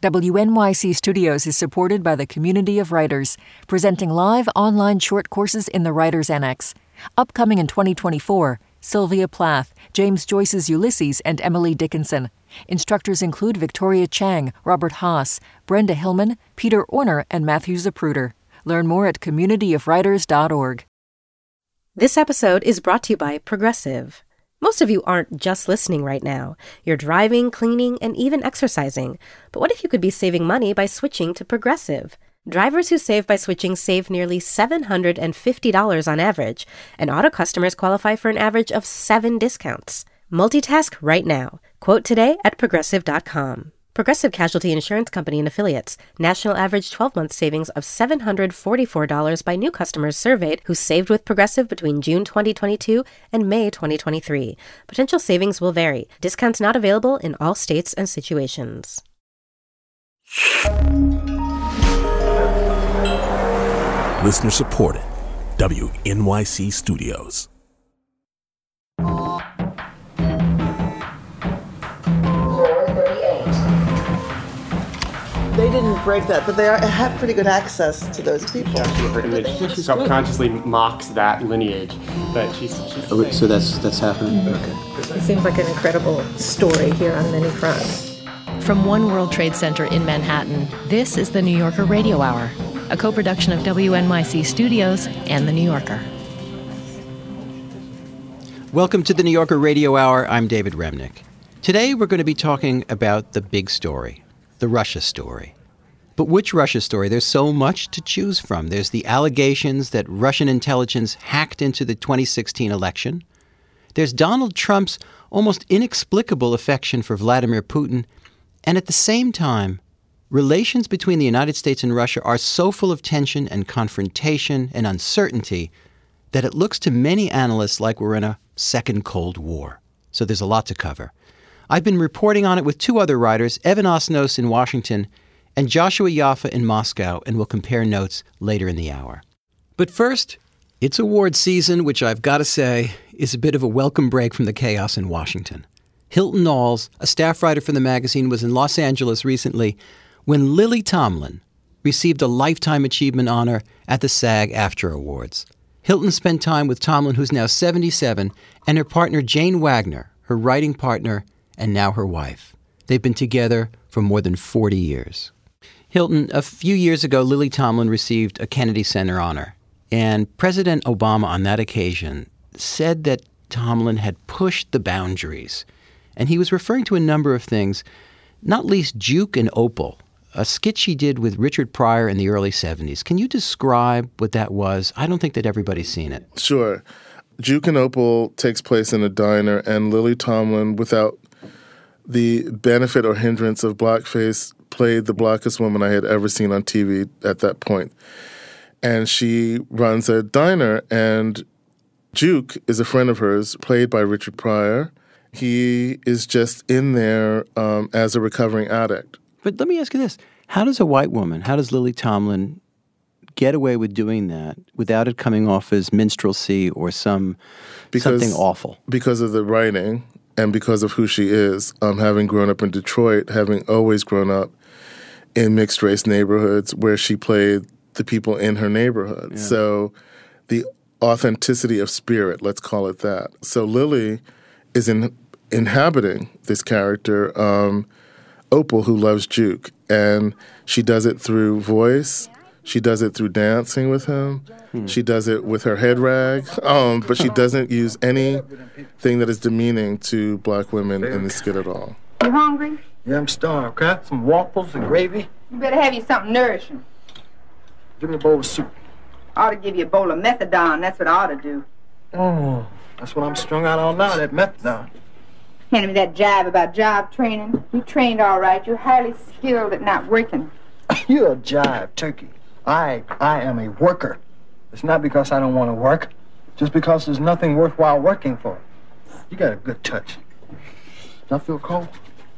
WNYC Studios is supported by the Community of Writers, presenting live online short courses in the Writers Annex. Upcoming in 2024, Sylvia Plath, James Joyce's Ulysses, and Emily Dickinson. Instructors include Victoria Chang, Robert Haas, Brenda Hillman, Peter Orner, and Matthew Zapruder. Learn more at communityofwriters.org. This episode is brought to you by Progressive. Most of you aren't just listening right now. You're driving, cleaning, and even exercising. But what if you could be saving money by switching to Progressive? Drivers who save by switching save nearly $750 on average, and auto customers qualify for an average of 7 discounts. Multitask right now. Quote today at Progressive.com. Progressive Casualty Insurance Company and Affiliates. National average 12-month savings of $744 by new customers surveyed who saved with Progressive between June 2022 and May 2023. Potential savings will vary. Discounts not available in all states and situations. Listener supported. WNYC Studios. They didn't break that, but they have pretty good access to those people. Her image subconsciously mocks that lineage, but she's so that's happening? Mm-hmm. Okay. It seems like an incredible story here on many fronts. From One World Trade Center in Manhattan, this is the New Yorker Radio Hour, a co-production of WNYC Studios and The New Yorker. Welcome to the New Yorker Radio Hour. I'm David Remnick. Today we're going to be talking about the big story, the Russia story. But which Russia story? There's so much to choose from. There's the allegations that Russian intelligence hacked into the 2016 election. There's Donald Trump's almost inexplicable affection for Vladimir Putin. And at the same time, relations between the United States and Russia are so full of tension and confrontation and uncertainty that it looks to many analysts like we're in a second Cold War. So there's a lot to cover. I've been reporting on it with 2 other writers, Evan Osnos in Washington and Joshua Yaffa in Moscow, and we'll compare notes later in the hour. But first, it's award season, which I've got to say is a bit of a welcome break from the chaos in Washington. Hilton Knowles, a staff writer for the magazine, was in Los Angeles recently when Lily Tomlin received a Lifetime Achievement honor at the SAG-AFTRA Awards. Hilton spent time with Tomlin, who's now 77, and her partner Jane Wagner, her writing partner, and now her wife. They've been together for more than 40 years. Hilton, a few years ago, Lily Tomlin received a Kennedy Center honor, and President Obama on that occasion said that Tomlin had pushed the boundaries. And he was referring to a number of things, not least Juke and Opal, a skit she did with Richard Pryor in the early 70s. Can you describe what that was? I don't think that everybody's seen it. Sure. Juke and Opal takes place in a diner, and Lily Tomlin, without the benefit or hindrance of blackface, played the blackest woman I had ever seen on TV at that point. And she runs a diner, and Juke is a friend of hers, played by Richard Pryor. He is just in there as a recovering addict. But let me ask you this. How does a white woman, how does Lily Tomlin get away with doing that without it coming off as minstrelsy or something awful? Because of the writing and because of who she is, having grown up in Detroit, having always grown up in mixed-race neighborhoods where she played the people in her neighborhood. Yeah. So the authenticity of spirit, let's call it that. So Lily is inhabiting this character, Opal, who loves Juke, and she does it through voice. She does it through dancing with him. She does it with her head rag, but she doesn't use anything that is demeaning to black women in the skit at all. You hungry? Yeah, I'm starved. Can I have some waffles and gravy? You better have you something nourishing. Give me a bowl of soup. I ought to give you a bowl of methadone. That's what I ought to do. Oh, that's what I'm strung out on now, that methadone. Handing me that jive about job training. You trained all right. You're highly skilled at not working. You're a jive turkey. I am a worker. It's not because I don't want to work, just because there's nothing worthwhile working for. You got a good touch. Do I feel cold?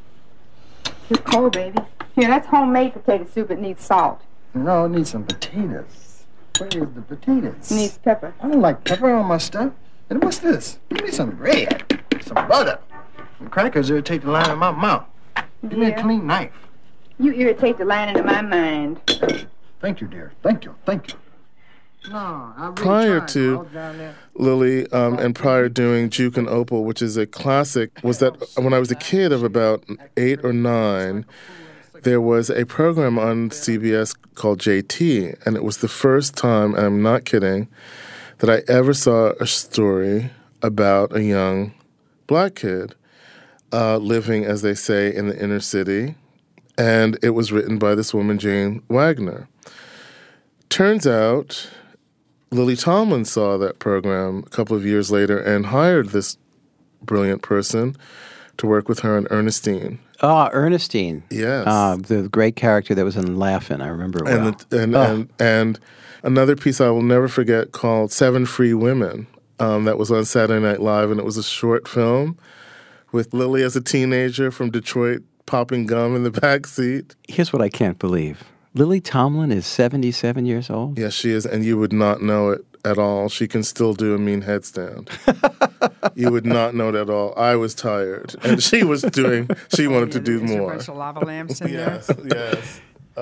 You're cold, baby. Here, that's homemade potato soup. It needs salt. No, it needs some potatoes. Where is the potatoes? It needs pepper. I don't like pepper on my stuff. And what's this? Give me some bread, some butter. Some crackers irritate the line of my mouth. Give me a clean knife. You irritate the lining of my mind. Thank you, dear. Thank you. No, I really Prior tried. to Lily and prior doing Juke and Opal, which is a classic, was that when I was a kid of about 8 or 9, there was a program on CBS called JT, and it was the first time, and I'm not kidding, that I ever saw a story about a young black kid living, as they say, in the inner city, and it was written by this woman, Jane Wagner. Turns out Lily Tomlin saw that program a couple of years later and hired this brilliant person to work with her on Ernestine. Ernestine. Yes. The great character that was in Laugh-In. I remember it well. And another piece I will never forget called Seven Free Women that was on Saturday Night Live, and it was a short film with Lily as a teenager from Detroit popping gum in the back seat. Here's what I can't believe. Lily Tomlin is 77 years old? Yes, she is, and you would not know it at all. She can still do a mean headstand. You would not know it at all. I was tired, and she was doing, she wanted to do more. A bunch of lava lamps in there. Yes.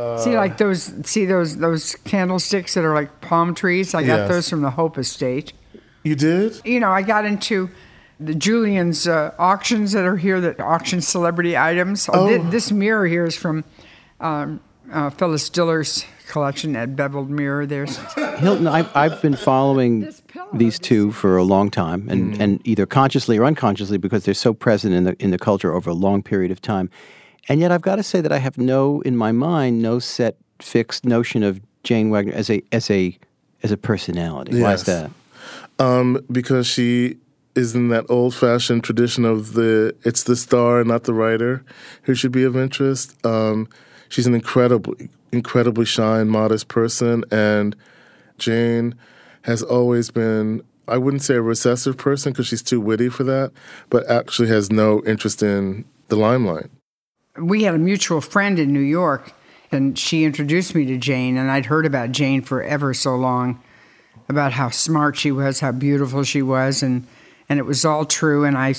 See those candlesticks that are like palm trees? I got those from the Hope Estate. You did? You know, I got into the Julian's auctions that are here that auction celebrity items. This mirror here is from Phyllis Diller's collection at Beveled Mirror. There's Hilton, I've been following these two for a long time, and either consciously or unconsciously, because they're so present in the culture over a long period of time. And yet I've got to say that I have in my mind, no set fixed notion of Jane Wagner as a personality. Yes. Why is that? Because she is in that old-fashioned tradition of it's the star, not the writer, who should be of interest. She's an incredibly shy and modest person, and Jane has always been, I wouldn't say a recessive person because she's too witty for that, but actually has no interest in the limelight. We had a mutual friend in New York, and she introduced me to Jane, and I'd heard about Jane for ever so long, about how smart she was, how beautiful she was, and it was all true, and I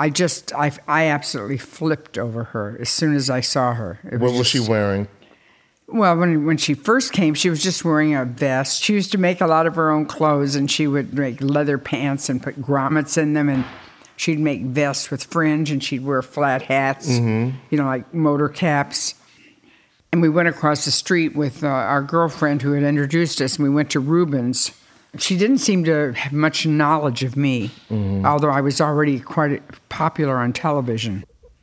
absolutely flipped over her as soon as I saw her. What was she wearing? Well, when she first came, she was just wearing a vest. She used to make a lot of her own clothes, and she would make leather pants and put grommets in them, and she'd make vests with fringe, and she'd wear flat hats, like motor caps. And we went across the street with our girlfriend who had introduced us, and we went to Rubens. She didn't seem to have much knowledge of me, although I was already quite popular on television.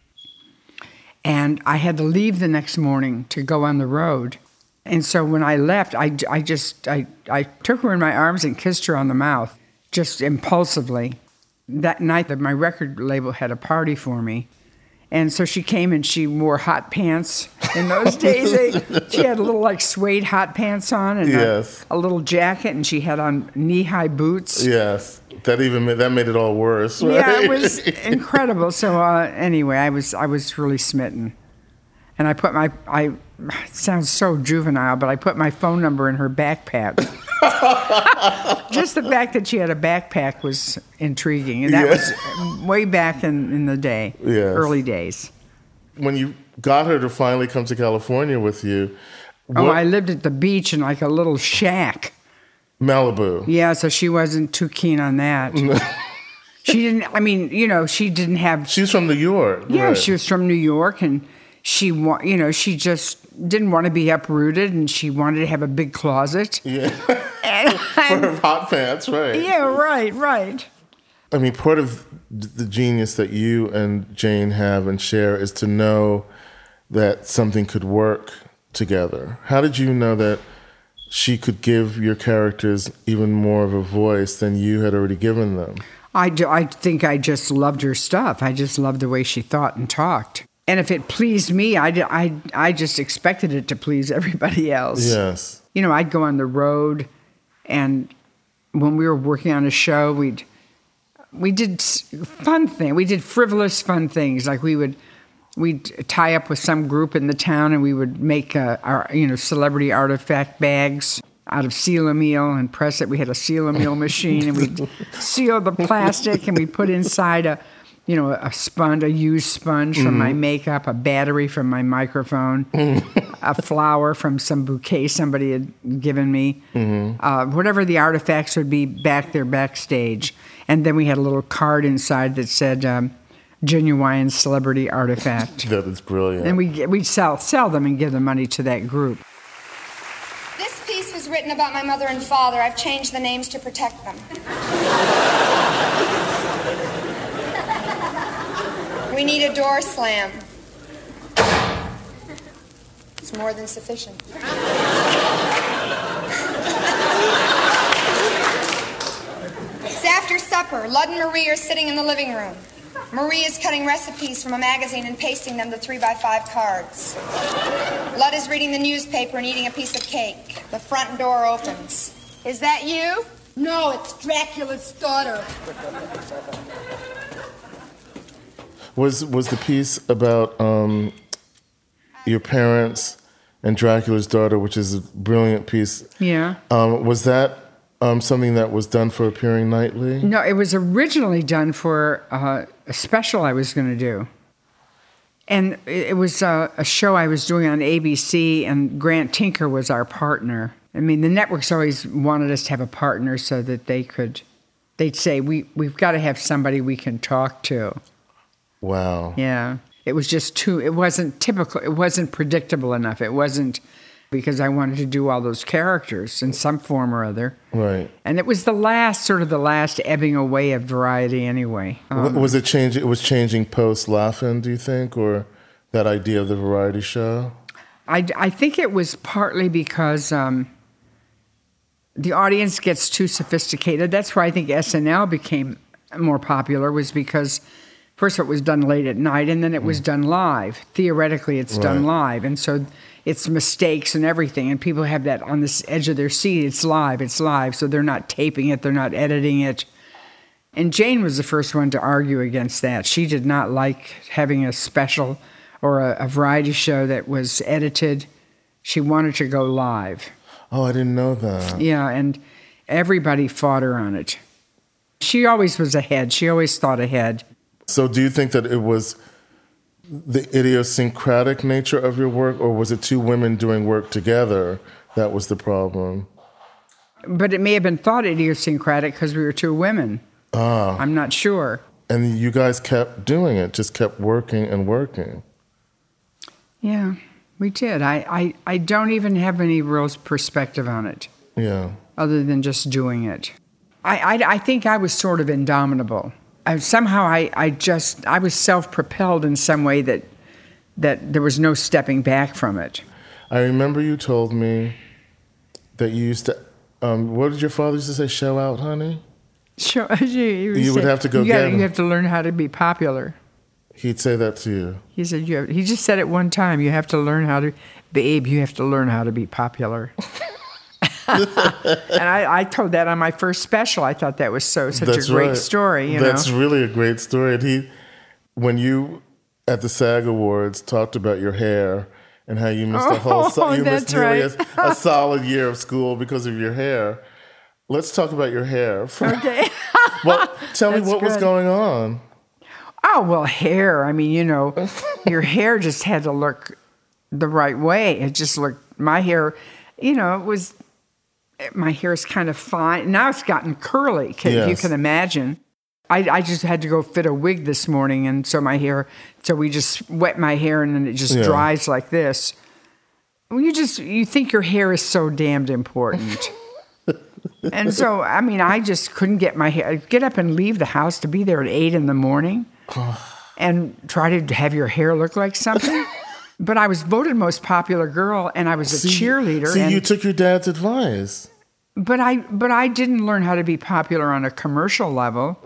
And I had to leave the next morning to go on the road. And so when I left, I took her in my arms and kissed her on the mouth, just impulsively. That night, my record label had a party for me. And so she came and she wore hot pants. In those days, she had a little suede hot pants on and a little jacket, and she had on knee-high boots. Yes, that made it all worse. Right? Yeah, it was incredible. So anyway, I was really smitten, and it sounds so juvenile, but I put my phone number in her backpack. Just the fact that she had a backpack was intriguing, and that was way back in the day, early days. When you got her to finally come to California with you, I lived at the beach in a little shack. Malibu. Yeah, so she wasn't too keen on that. She didn't, she didn't have... She's from New York. Yeah, right. She was from New York, and she just didn't want to be uprooted, and she wanted to have a big closet. Yeah. For her hot pants, right. Yeah, right. I mean, part of the genius that you and Jane have and share is to know that something could work together. How did you know that she could give your characters even more of a voice than you had already given them? I think I just loved her stuff. I just loved the way she thought and talked. And if it pleased me, I just expected it to please everybody else. Yes. I'd go on the road, and when we were working on a show, we did fun things. We did frivolous fun things. Like we'd tie up with some group in the town, and we would make our celebrity artifact bags out of seal meal and press it. We had a seal meal machine, and we'd seal the plastic, and we put inside a used sponge from my makeup, a battery from my microphone, a flower from some bouquet somebody had given me, whatever the artifacts would be back there backstage. And then we had a little card inside that said, genuine celebrity artifact. That is brilliant. And we'd sell them and give the money to that group. This piece was written about my mother and father. I've changed the names to protect them. We need a door slam. It's more than sufficient. It's after supper. Lud and Marie are sitting in the living room. Marie is cutting recipes from a magazine and pasting them to 3x5 cards. Lud is reading the newspaper and eating a piece of cake. The front door opens. Is that you? No, it's Dracula's daughter. Was the piece about your parents and Dracula's daughter, which is a brilliant piece? Yeah. Was that something that was done for Appearing Nightly? No, it was originally done for a special I was going to do. And it was a show I was doing on ABC, and Grant Tinker was our partner. I mean, the networks always wanted us to have a partner so that they'd say, we've got to have somebody we can talk to. Wow. Yeah. It was just it wasn't typical. It wasn't predictable enough. It wasn't because I wanted to do all those characters in some form or other. Right. And it was the last ebbing away of variety anyway. Was it changing? It was changing post Laugh-In, do you think, or that idea of the variety show? I think it was partly because the audience gets too sophisticated. That's why I think SNL became more popular, was because first it was done late at night, and then it was done live. Theoretically, it's done live. And so it's mistakes and everything, and people have that on the edge of their seat. It's live. So they're not taping it. They're not editing it. And Jane was the first one to argue against that. She did not like having a special or a variety show that was edited. She wanted to go live. Oh, I didn't know that. Yeah, and everybody fought her on it. She always was ahead. She always thought ahead. So do you think that it was the idiosyncratic nature of your work, or was it two women doing work together that was the problem? But it may have been thought idiosyncratic because we were two women. I'm not sure. And you guys kept doing it, just kept working and working. Yeah, we did. I don't even have any real perspective on it. Yeah. Other than just doing it. I think I was sort of indomitable. Somehow I was self-propelled in some way that there was no stepping back from it. I remember you told me that you used to, what did your father used to say, show out, honey? Sure. You would have to go get him. You have to learn how to be popular. He'd say that to you. He said, he just said it one time, you have to learn how to, babe, you have to learn how to be popular. And I told that on my first special. I thought that was such a great story. That's really a great story. And when you at the SAG Awards talked about your hair and how you missed missed nearly a solid year of school because of your hair. Let's talk about your hair. Okay. Well, tell me what was going on. Oh, well, hair. I mean, your hair just had to look the right way. It just looked, my hair, my hair is kind of fine. Now it's gotten curly, if you can imagine. I just had to go fit a wig this morning, and so we just wet my hair, and then it just dries like this. You think your hair is so damned important. And so, I mean, I just couldn't get my hair, get up and leave the house to be there at 8 in the morning and try to have your hair look like something. But I was voted most popular girl, and I was a cheerleader. See, you took your dad's advice. But I didn't learn how to be popular on a commercial level.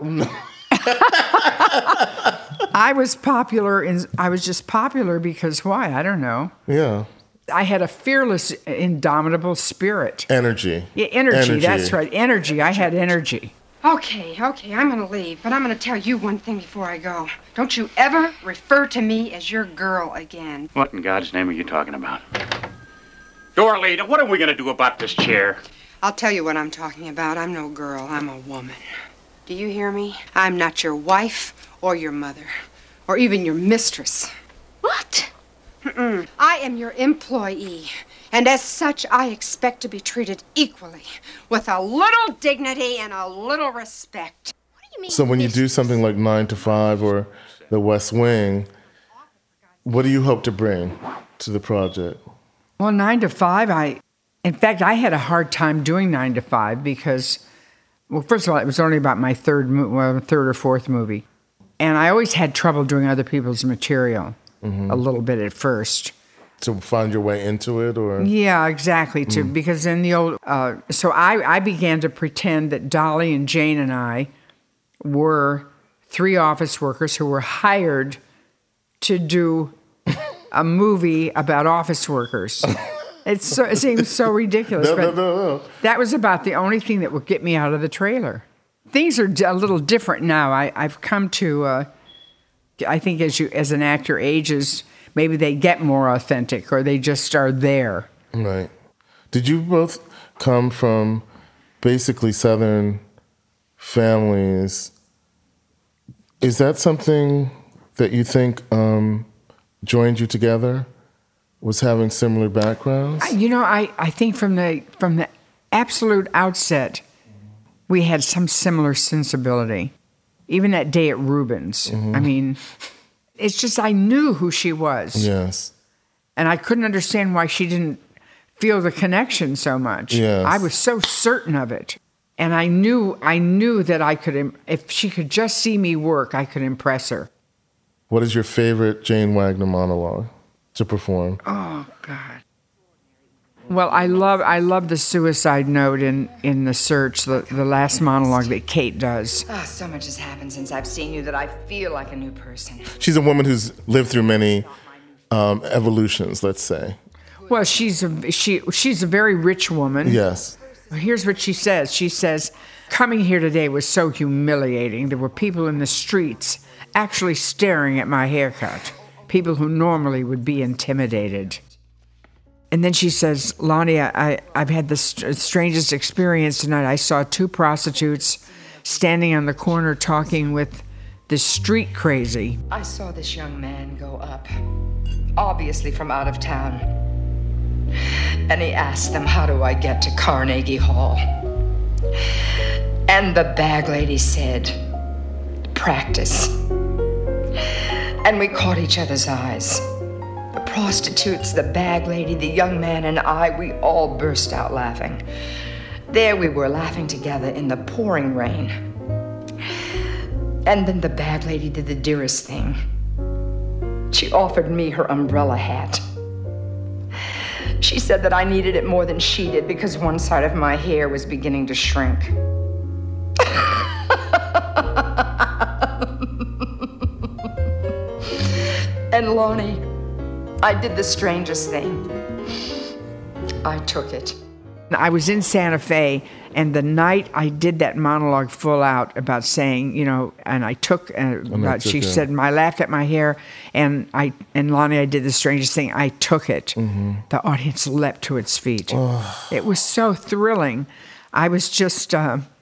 I was just popular because why? I don't know. Yeah. I had a fearless, indomitable spirit. Energy. Yeah, energy, that's right. Energy. I had energy. Okay, I'm gonna leave, but I'm gonna tell you one thing before I go. Don't you ever refer to me as your girl again. What in God's name are you talking about? Dorley, what are we gonna do about this chair? I'll tell you what I'm talking about. I'm no girl, I'm a woman. Do you hear me? I'm not your wife or your mother or even your mistress. What? I am your employee, and as such, I expect to be treated equally, with a little dignity and a little respect. What do you mean? So when you do something like 9 to 5 or The West Wing, what do you hope to bring to the project? Well, 9 to 5, in fact, I had a hard time doing 9 to 5 because, well, first of all, it was only about my third or fourth movie. And I always had trouble doing other people's material a little bit at first. To find your way into it, or? Yeah, exactly. Because in the old, so I began to pretend that Dolly and Jane and I were 3 office workers who were hired to do a movie about office workers. It seems so ridiculous. No. That was about the only thing that would get me out of the trailer. Things are a little different now. I've come to, I think as an actor ages, maybe they get more authentic or they just are there. Right. Did you both come from basically Southern families? Is that something that you think joined you together? Was having similar backgrounds? I think from the absolute outset, we had some similar sensibility. Even that day at Rubens. I mean, it's just I knew who she was. Yes. And I couldn't understand why she didn't feel the connection so much. Yes. I was so certain of it. And I knew that I could, if she could just see me work, I could impress her. What is your favorite Jane Wagner monologue to perform? Oh, God. Well, I love the suicide note in The Search, the last monologue that Kate does. Oh, so much has happened since I've seen you that I feel like a new person. She's a woman who's lived through many evolutions, let's say. Well, she's a very rich woman. Yes. Here's what she says. She says, coming here today was so humiliating. There were people in the streets actually staring at my haircut. People who normally would be intimidated. And then she says, Lonnie, I've had the strangest experience tonight. I saw 2 prostitutes standing on the corner talking with the street crazy. I saw this young man go up, obviously from out of town. And he asked them, how do I get to Carnegie Hall? And the bag lady said, practice. And we caught each other's eyes. The prostitutes, the bag lady, the young man, and I, we all burst out laughing. There we were laughing together in the pouring rain. And then the bag lady did the dearest thing. She offered me her umbrella hat. She said that I needed it more than she did because one side of my hair was beginning to shrink. And Lonnie, I did the strangest thing. I took it. I was in Santa Fe, and the night I did that monologue full out about saying, and I took, she said, I laughed at my hair, and Lonnie, I did the strangest thing. I took it. The audience leapt to its feet. It was so thrilling. I was just,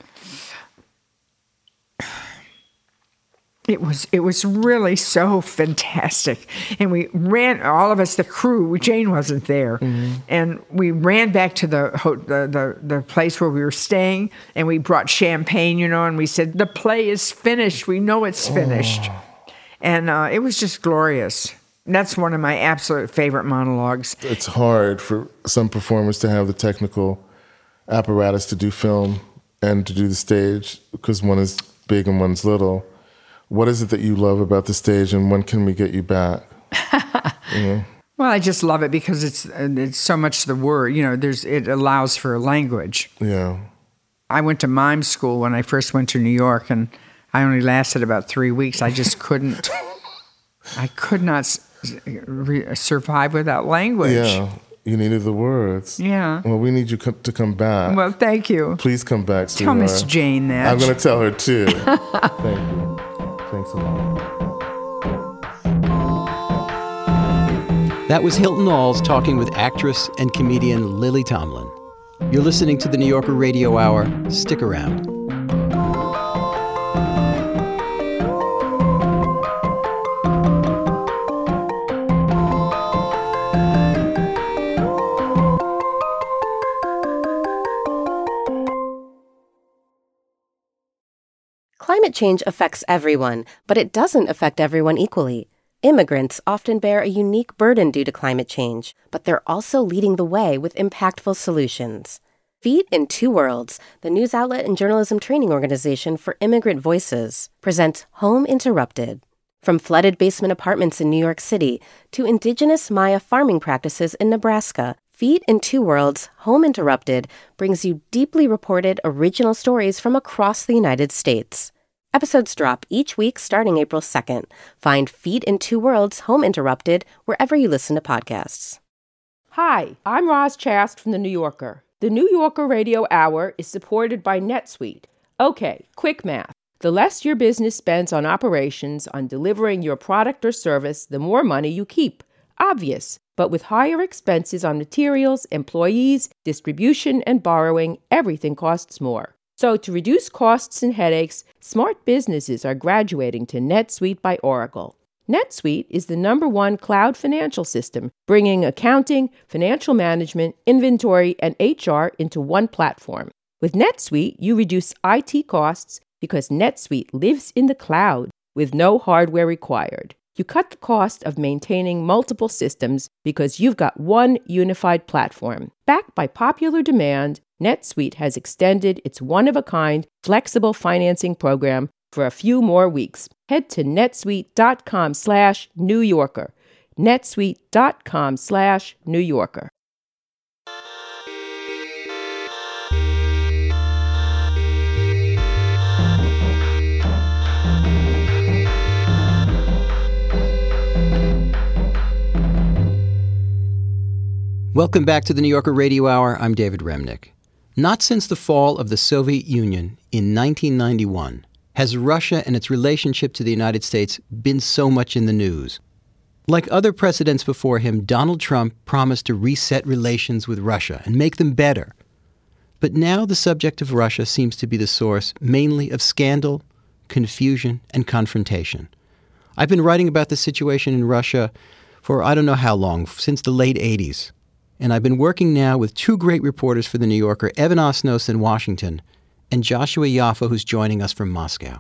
It was really so fantastic. And we ran, all of us, the crew, Jane wasn't there. And we ran back to the place where we were staying, and we brought champagne, and we said, the play is finished. We know it's finished. And it was just glorious. And that's one of my absolute favorite monologues. It's hard for some performers to have the technical apparatus to do film and to do the stage, because one is big and one's little. What is it that you love about the stage, and when can we get you back? Well, I just love it because it's so much the word. It allows for a language. Yeah. I went to mime school when I first went to New York, and I only lasted about 3 weeks. I just couldn't. I could not survive without language. Yeah. You needed the words. Yeah. Well, we need you to come back. Well, thank you. Please come back, Tell Miss Jane that. I'm going to tell her, too. Thank you. Thanks a lot. That was Hilton Als talking with actress and comedian Lily Tomlin. You're listening to the New Yorker Radio Hour. Stick around. Climate change affects everyone, but it doesn't affect everyone equally. Immigrants often bear a unique burden due to climate change, but they're also leading the way with impactful solutions. Feet in Two Worlds, the news outlet and journalism training organization for immigrant voices, presents Home Interrupted. From flooded basement apartments in New York City to indigenous Maya farming practices in Nebraska, Feet in Two Worlds, Home Interrupted brings you deeply reported original stories from across the United States. Episodes drop each week starting April 2nd. Find Feet in Two Worlds, Home Interrupted wherever you listen to podcasts. Hi, I'm Roz Chast from The New Yorker. The New Yorker Radio Hour is supported by NetSuite. Okay, quick math. The less your business spends on operations, on delivering your product or service, the more money you keep. Obvious. But with higher expenses on materials, employees, distribution, and borrowing, everything costs more. So to reduce costs and headaches, smart businesses are graduating to NetSuite by Oracle. NetSuite is the #1 cloud financial system, bringing accounting, financial management, inventory, and HR into one platform. With NetSuite, you reduce IT costs because NetSuite lives in the cloud with no hardware required. You cut the cost of maintaining multiple systems because you've got one unified platform. Backed by popular demand, NetSuite has extended its one-of-a-kind flexible financing program for a few more weeks. Head to netsuite.com/New Yorker. netsuite.com/New Yorker. Welcome back to the New Yorker Radio Hour. I'm David Remnick. Not since the fall of the Soviet Union in 1991 has Russia and its relationship to the United States been so much in the news. Like other presidents before him, Donald Trump promised to reset relations with Russia and make them better. But now the subject of Russia seems to be the source mainly of scandal, confusion, and confrontation. I've been writing about the situation in Russia for I don't know how long, since the late 80s. And I've been working now with two great reporters for The New Yorker, Evan Osnos in Washington and Joshua Yaffa, who's joining us from Moscow.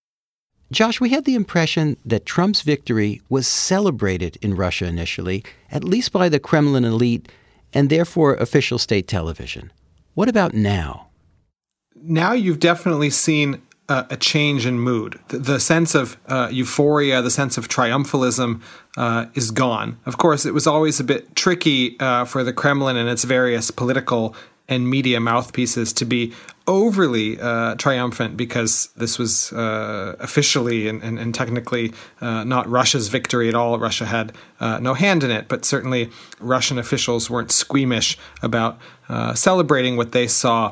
Josh, we had the impression that Trump's victory was celebrated in Russia initially, at least by the Kremlin elite and therefore official state television. What about now? Now you've definitely seen a change in mood. The sense of euphoria, the sense of triumphalism is gone. Of course, it was always a bit tricky for the Kremlin and its various political and media mouthpieces to be overly triumphant because this was officially and technically not Russia's victory at all. Russia had no hand in it, but certainly Russian officials weren't squeamish about celebrating what they saw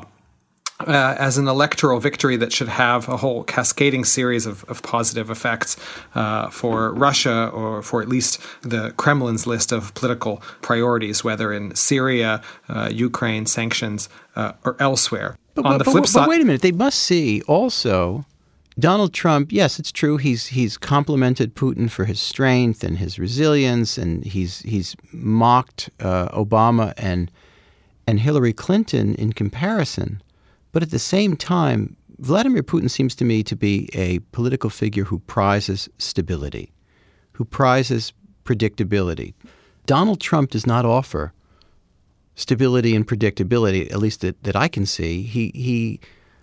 as an electoral victory that should have a whole cascading series of positive effects for Russia, or for at least the Kremlin's list of political priorities, whether in Syria, Ukraine, sanctions, or elsewhere. On the flip side, but wait a minute. They must see also Donald Trump. Yes, it's true. He's complimented Putin for his strength and his resilience, and he's mocked Obama and Hillary Clinton in comparison. But at the same time, Vladimir Putin seems to me to be a political figure who prizes stability, who prizes predictability. Donald Trump does not offer stability and predictability, at least that I can see.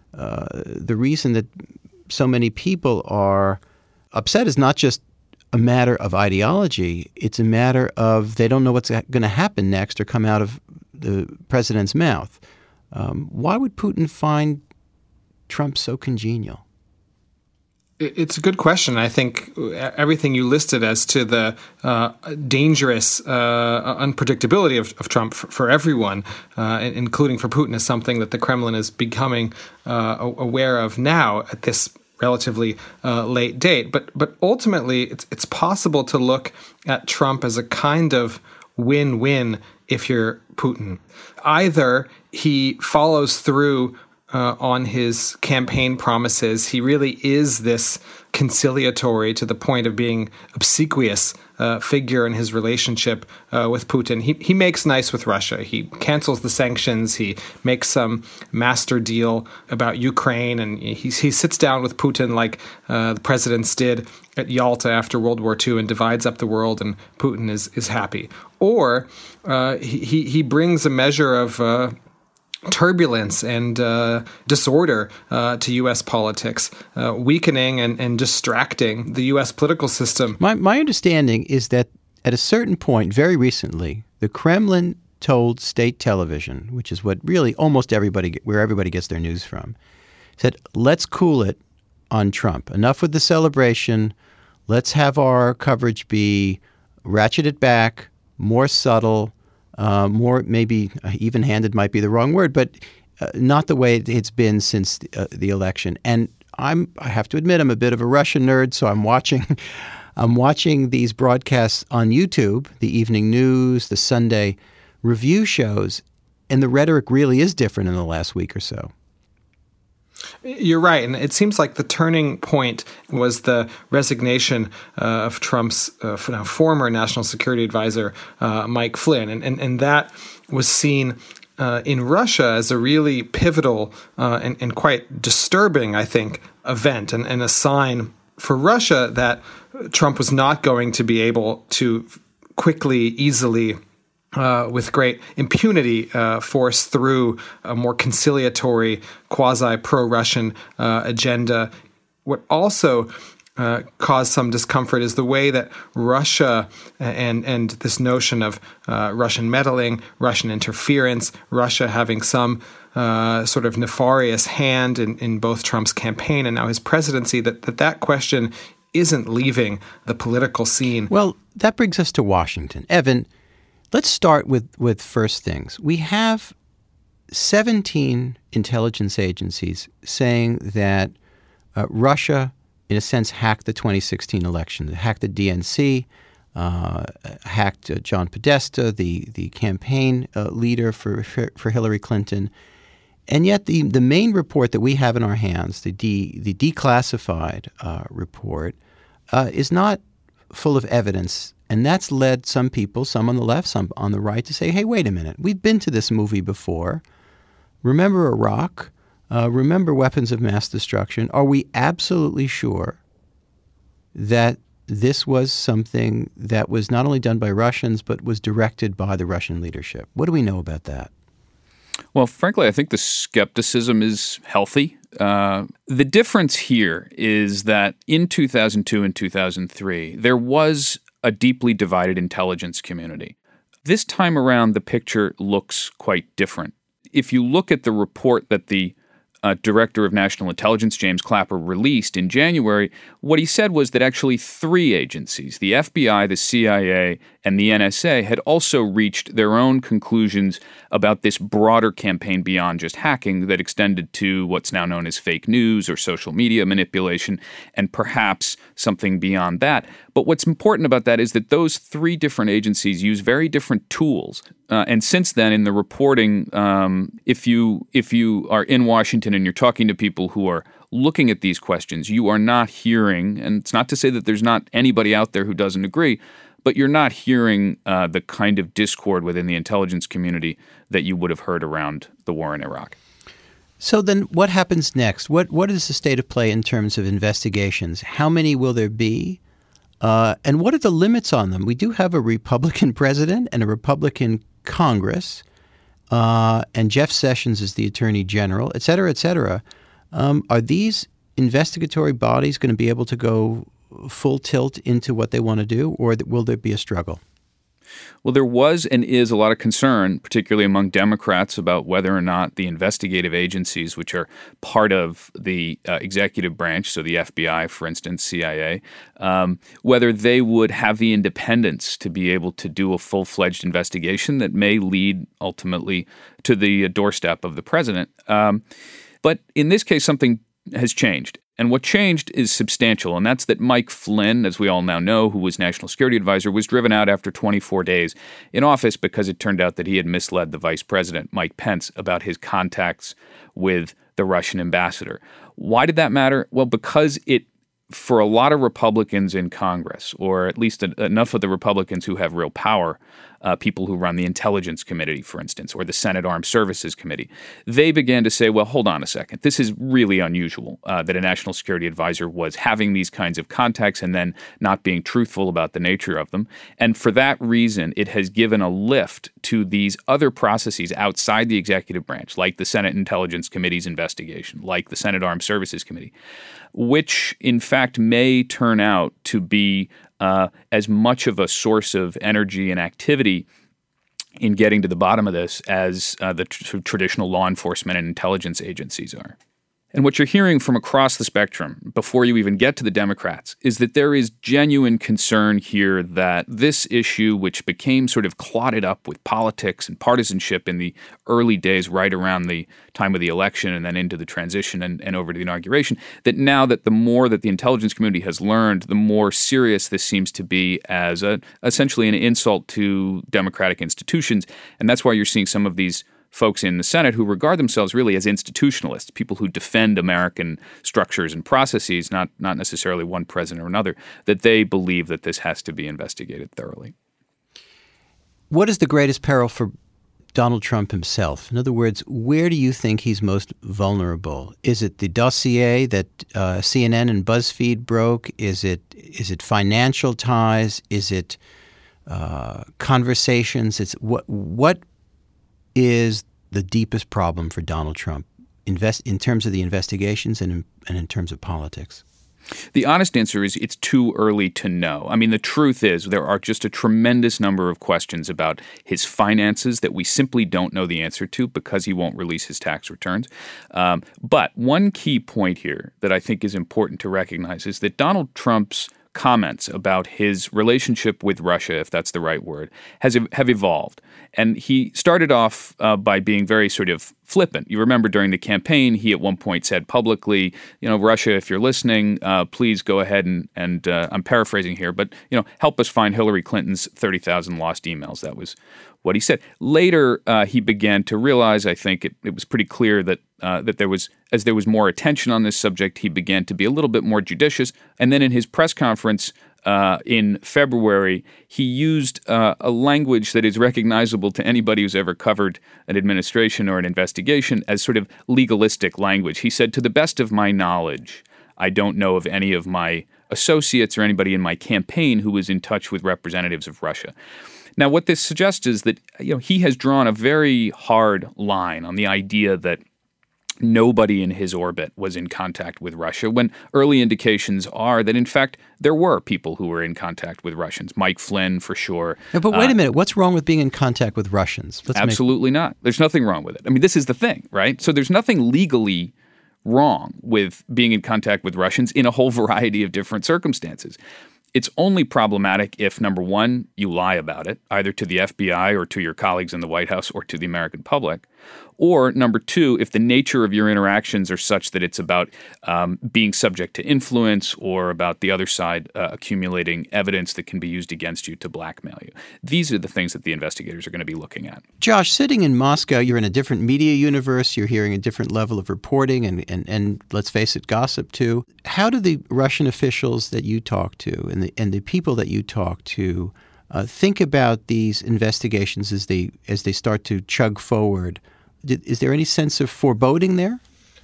The reason that so many people are upset is not just a matter of ideology. It's a matter of they don't know what's going to happen next or come out of the president's mouth. Why would Putin find Trump so congenial? It's a good question. I think everything you listed as to the dangerous unpredictability of Trump for everyone, including for Putin, is something that the Kremlin is becoming aware of now at this relatively late date. But ultimately, it's possible to look at Trump as a kind of win-win if you're Putin. Either he follows through on his campaign promises. He really is this conciliatory to the point of being obsequious figure in his relationship with Putin. He makes nice with Russia. He cancels the sanctions. He makes some master deal about Ukraine, and he sits down with Putin like the presidents did at Yalta after World War II and divides up the world, and Putin is happy. Or he brings a measure of turbulence and disorder to U.S. politics, weakening and distracting the U.S. political system. My understanding is that at a certain point, very recently, the Kremlin told state television, which is what really almost where everybody gets their news from, said, let's cool it on Trump. Enough with the celebration. Let's have our coverage be ratcheted back, more subtle, more maybe even-handed might be the wrong word, but not the way it's been since the election. And I have to admit, I'm a bit of a Russian nerd, so I'm watching these broadcasts on YouTube, the evening news, the Sunday review shows, and the rhetoric really is different in the last week or so. You're right. And it seems like the turning point was the resignation of Trump's former national security advisor, Mike Flynn. And that was seen in Russia as a really pivotal and quite disturbing, I think, event and a sign for Russia that Trump was not going to be able to quickly, easily, with great impunity, force through a more conciliatory, quasi-pro-Russian agenda. What also caused some discomfort is the way that Russia and this notion of Russian meddling, Russian interference, Russia having some sort of nefarious hand in both Trump's campaign and now his presidency, that question isn't leaving the political scene. Well, that brings us to Washington. Evan, let's start with first things. We have 17 intelligence agencies saying that Russia, in a sense, hacked the 2016 election, hacked the DNC, hacked John Podesta, the campaign leader for Hillary Clinton. And yet the main report that we have in our hands, the declassified report, is not full of evidence. And that's led some people, some on the left, some on the right, to say, hey, wait a minute. We've been to this movie before. Remember Iraq? Remember weapons of mass destruction? Are we absolutely sure that this was something that was not only done by Russians, but was directed by the Russian leadership? What do we know about that? Well, frankly, I think the skepticism is healthy. The difference here is that in 2002 and 2003, there was a deeply divided intelligence community. This time around, the picture looks quite different. If you look at the report that the Director of National Intelligence, James Clapper, released in January, what he said was that actually 3 agencies, the FBI, the CIA, and the NSA, had also reached their own conclusions about this broader campaign beyond just hacking that extended to what's now known as fake news or social media manipulation, and perhaps something beyond that. But what's important about that is that those 3 different agencies use very different tools. And since then, in the reporting, if you are in Washington and you're talking to people who are looking at these questions, you are not hearing, and it's not to say that there's not anybody out there who doesn't agree, but you're not hearing the kind of discord within the intelligence community that you would have heard around the war in Iraq. So then what happens next? What is the state of play in terms of investigations? How many will there be? And what are the limits on them? We do have a Republican president and a Republican Congress, and Jeff Sessions is the Attorney General, et cetera, et cetera. Are these investigatory bodies going to be able to go full tilt into what they want to do, or will there be a struggle? Well, there was and is a lot of concern, particularly among Democrats, about whether or not the investigative agencies, which are part of the executive branch, so the FBI, for instance, CIA, whether they would have the independence to be able to do a full-fledged investigation that may lead ultimately to the doorstep of the president. But in this case, something has changed. And what changed is substantial, and that's that Mike Flynn, as we all now know, who was National Security Advisor, was driven out after 24 days in office because it turned out that he had misled the Vice President, Mike Pence, about his contacts with the Russian ambassador. Why did that matter? Well, because for a lot of Republicans in Congress, or at least enough of the Republicans who have real power, people who run the Intelligence Committee, for instance, or the Senate Armed Services Committee, they began to say, well, hold on a second. This is really unusual that a national security advisor was having these kinds of contacts and then not being truthful about the nature of them. And for that reason, it has given a lift to these other processes outside the executive branch, like the Senate Intelligence Committee's investigation, like the Senate Armed Services Committee, which in fact may turn out to be as much of a source of energy and activity in getting to the bottom of this as the traditional law enforcement and intelligence agencies are. And what you're hearing from across the spectrum, before you even get to the Democrats, is that there is genuine concern here that this issue, which became sort of clotted up with politics and partisanship in the early days, right around the time of the election and then into the transition and over to the inauguration, that now that the more that the intelligence community has learned, the more serious this seems to be as essentially an insult to democratic institutions. And that's why you're seeing some of these folks in the Senate who regard themselves really as institutionalists, people who defend American structures and processes, not necessarily one president or another, that they believe that this has to be investigated thoroughly. What is the greatest peril for Donald Trump himself? In other words, where do you think he's most vulnerable? Is it the dossier that CNN and BuzzFeed broke? Is it financial ties? Is it conversations? It's what is the deepest problem for Donald Trump in terms of the investigations and in terms of politics? The honest answer is it's too early to know. I mean, the truth is there are just a tremendous number of questions about his finances that we simply don't know the answer to because he won't release his tax returns. But one key point here that I think is important to recognize is that Donald Trump's comments about his relationship with Russia, if that's the right word, have evolved. And he started off by being very sort of flippant. You remember during the campaign, he at one point said publicly, Russia, if you're listening, please go ahead and I'm paraphrasing here, but, help us find Hillary Clinton's 30,000 lost emails. That was what he said. Later, he began to realize, I think it was pretty clear that there was more attention on this subject, he began to be a little bit more judicious. And then in his press conference in February, he used a language that is recognizable to anybody who's ever covered an administration or an investigation as sort of legalistic language. He said, "To the best of my knowledge, I don't know of any of my associates or anybody in my campaign who was in touch with representatives of Russia." Now, what this suggests is that he has drawn a very hard line on the idea that nobody in his orbit was in contact with Russia, when early indications are that, in fact, there were people who were in contact with Russians. Mike Flynn, for sure. Yeah, but wait a minute. What's wrong with being in contact with Russians? Absolutely not. There's nothing wrong with it. I mean, this is the thing, right? So there's nothing legally wrong with being in contact with Russians in a whole variety of different circumstances. It's only problematic if, number one, you lie about it, either to the FBI or to your colleagues in the White House or to the American public. Or, number two, if the nature of your interactions are such that it's about being subject to influence or about the other side accumulating evidence that can be used against you to blackmail you. These are the things that the investigators are going to be looking at. Josh, sitting in Moscow, you're in a different media universe. You're hearing a different level of reporting and let's face it, gossip too. How do the Russian officials that you talk to and the people that you talk to think about these investigations as they start to chug forward? Is there any sense of foreboding there?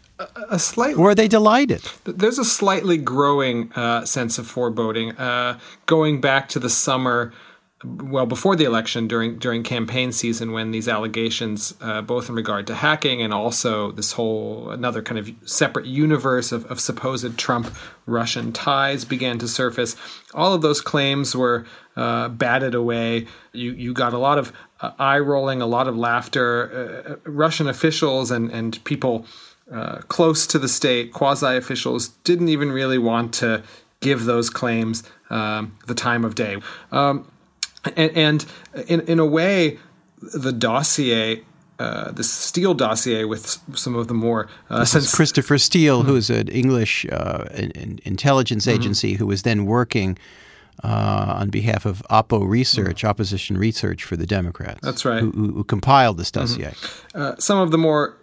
Or are they delighted? There's a slightly growing sense of foreboding. Going back to the summer, well, before the election, during campaign season, when these allegations, both in regard to hacking and also this whole another kind of separate universe of supposed Trump-Russian ties began to surface, all of those claims were batted away. You got a lot of eye-rolling, a lot of laughter. Russian officials and people close to the state, quasi-officials, didn't even really want to give those claims the time of day. And in a way, the dossier, the Steele dossier with some of the more... This is Christopher Steele, who is an English intelligence agency who was then working on behalf of Oppo Research, opposition research for the Democrats. That's right. Who compiled this dossier. Some of the more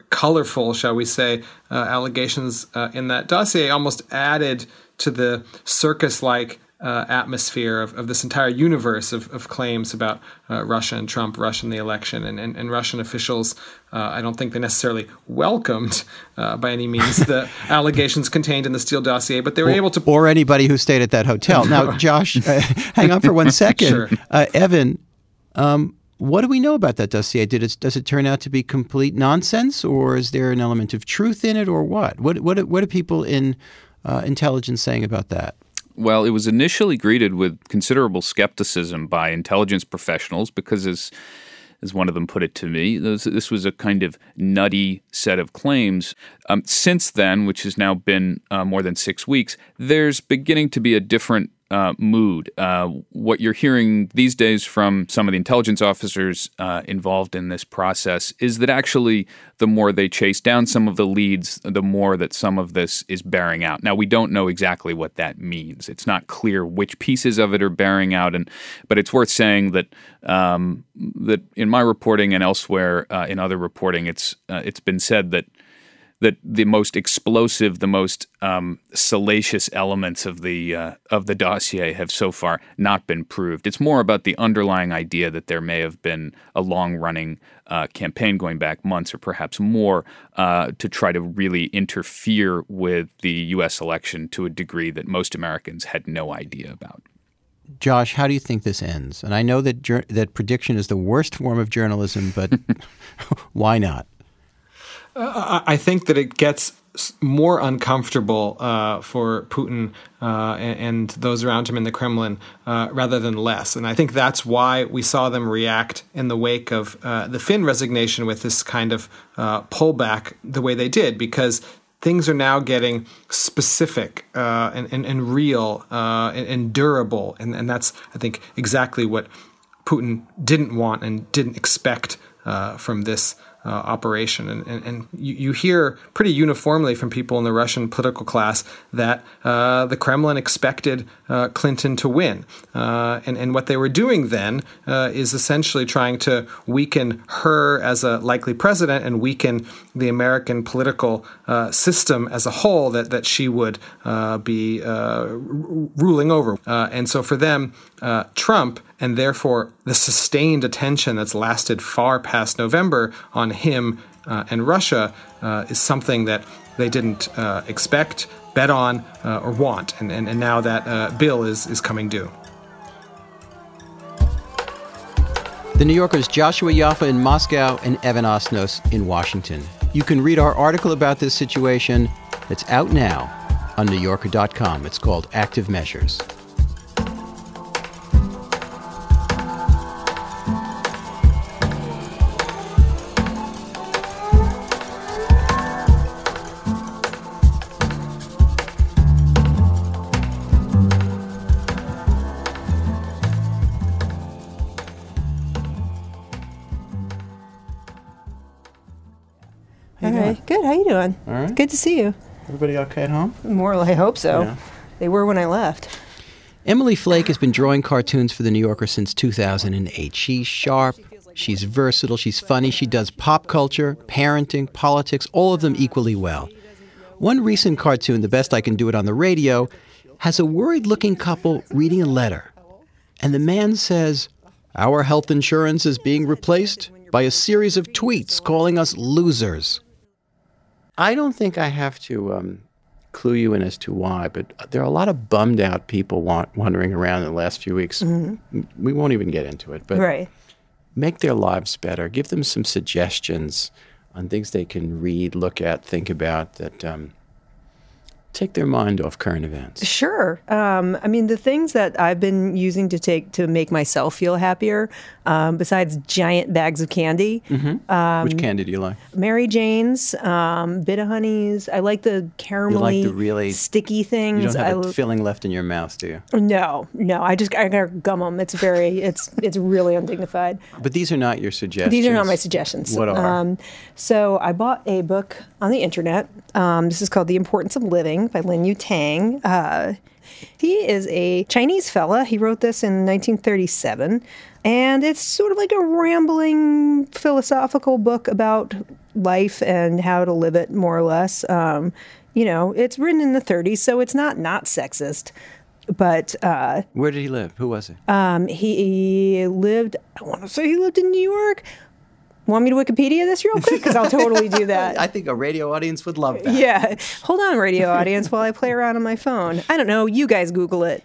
colorful, shall we say, allegations in that dossier almost added to the circus-like atmosphere of this entire universe of claims about Russia and Trump, Russia and the election, and Russian officials. I don't think they necessarily welcomed by any means the allegations contained in the Steele dossier, but they were able to... Or anybody who stayed at that hotel. Now, Josh, hang on for 1 second. Sure. Evan, what do we know about that dossier? Does it turn out to be complete nonsense, or is there an element of truth in it, or what? What are people in intelligence saying about that? Well, it was initially greeted with considerable skepticism by intelligence professionals because, as one of them put it to me, this was a kind of nutty set of claims. Since then, which has now been more than 6 weeks, there's beginning to be a different mood. What you're hearing these days from some of the intelligence officers involved in this process is that actually the more they chase down some of the leads, the more that some of this is bearing out. Now, we don't know exactly what that means. It's not clear which pieces of it are bearing out, but it's worth saying that that in my reporting and elsewhere in other reporting, it's been said that the most explosive, the most salacious elements of the dossier have so far not been proved. It's more about the underlying idea that there may have been a long-running campaign going back months or perhaps more to try to really interfere with the U.S. election to a degree that most Americans had no idea about. Josh, how do you think this ends? And I know that prediction is the worst form of journalism, but why not? I think that it gets more uncomfortable for Putin and those around him in the Kremlin rather than less. And I think that's why we saw them react in the wake of the Finn resignation with this kind of pullback the way they did, because things are now getting specific and real and durable. And that's, I think, exactly what Putin didn't want and didn't expect from this operation. And you hear pretty uniformly from people in the Russian political class that the Kremlin expected Clinton to win. And what they were doing then is essentially trying to weaken her as a likely president and weaken the American political system as a whole that she would be ruling over. And so for them, Trump, and therefore the sustained attention that's lasted far past November on him and Russia is something that they didn't expect, bet on, or want. And now that bill is coming due. The New Yorker's Joshua Yaffa in Moscow and Evan Osnos in Washington. You can read our article about this situation that's out now on NewYorker.com. It's called Active Measures. Good. How you doing? All right. Good to see you. Everybody okay at home? More, I hope so. Yeah. They were when I left. Emily Flake has been drawing cartoons for The New Yorker since 2008. She's sharp, she's versatile, she's funny, she does pop culture, parenting, politics, all of them equally well. One recent cartoon, The Best I Can Do It on the Radio, has a worried-looking couple reading a letter. And the man says, "Our health insurance is being replaced by a series of tweets calling us losers." I don't think I have to clue you in as to why, but there are a lot of bummed out people wandering around in the last few weeks. Mm-hmm. We won't even get into it, but right. Make their lives better. Give them some suggestions on things they can read, look at, think about that take their mind off current events. Sure. I mean, the things that I've been using to make myself feel happier, besides giant bags of candy. Mm-hmm. Which candy do you like? Mary Jane's, Bit of Honeys. I like the caramelly, you like the really sticky things. You don't have a filling left in your mouth, do you? No. I gotta gum them. It's really undignified. But these are not your suggestions. These are not my suggestions. What are? So I bought a book on the internet. This is called The Importance of Living by Lin Yu Tang. He is a Chinese fella. He wrote this in 1937. And it's sort of like a rambling philosophical book about life and how to live it, more or less. It's written in the 30s, so it's not sexist. But where did he live? Who was he? He lived, I want to say he lived in New York. Want me to Wikipedia this real quick? Because I'll totally do that. I think a radio audience would love that. Yeah. Hold on, radio audience, while I play around on my phone. I don't know. You guys Google it.